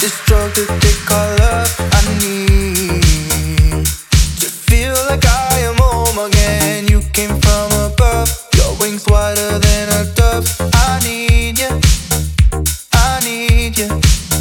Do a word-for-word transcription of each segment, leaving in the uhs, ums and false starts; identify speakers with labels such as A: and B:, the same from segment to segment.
A: this drug that they call love. I need to feel like I am home again. You came from above, your wings wider than a dove. I need you, I need you.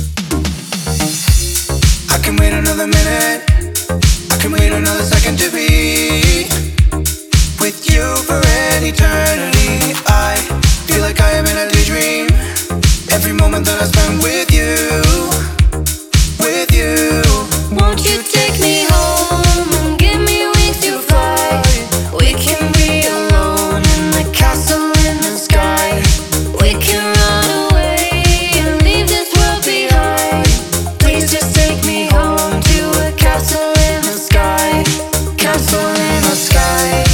A: I can wait another minute, I can wait another second to be with you for an eternity. I feel like I am in a daydream every moment that I spend with you, with you.
B: Won't you take me home and give me wings to fly? We can be alone in the castle in the sky. We can run away and leave this world behind. Please just take me home to a castle in the sky. Castle in the sky.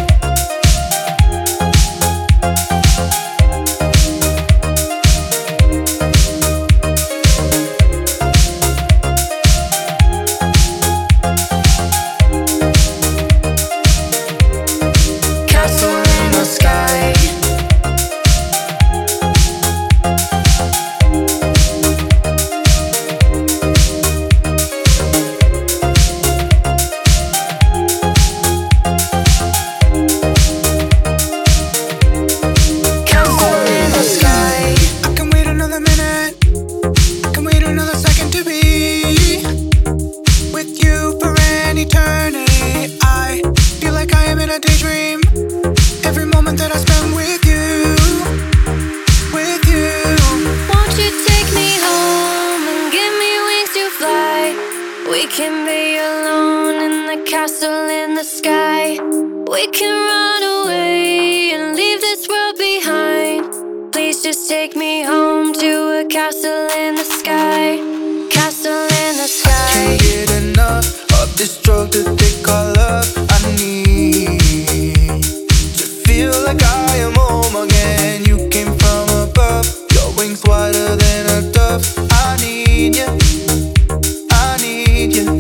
A: Eternity, I feel like I am in a daydream every moment that I spend with you, with you.
B: Won't you take me home and give me wings to fly? We can be alone in the castle in the sky. We can run away and leave this world behind. Please just take me home to a castle in the sky. Castle in the sky.
A: I can't get enough of this drug that they call love. I need to feel like I am home again. You came from above, your wings wider than a dove. I need you, I need you.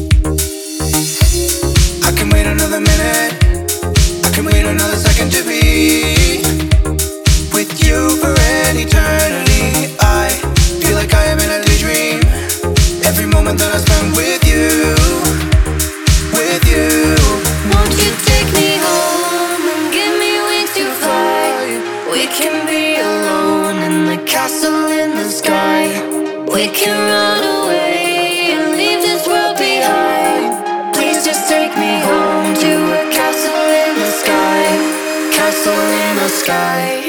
A: I can wait another minute, I can wait another second to be with you for an eternity. I feel like I am in a daydream every moment that I spend with you, with you.
B: Won't you take me home and give me wings to fly? We can be alone in the castle in the sky. We can run away and leave this world behind. Please just take me home to a castle in the sky. Castle in the sky.